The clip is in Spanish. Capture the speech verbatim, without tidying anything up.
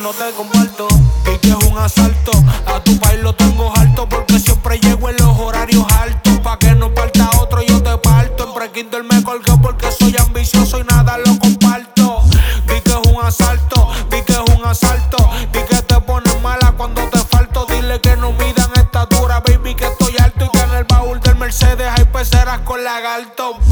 no te comparto. Y que es un asalto, a tu país lo tengo alto, porque siempre llego en los horarios altos. Pa' que no parta otro, yo te parto. En pre-kinder me colgué porque soy ambicioso y nada lo comparto. Di que es un asalto, di que es un asalto. Di que te pones mala cuando te falto. Dile que no midan estatura, baby, que estoy alto. Y que en el baúl del Mercedes hay peceras con lagarto.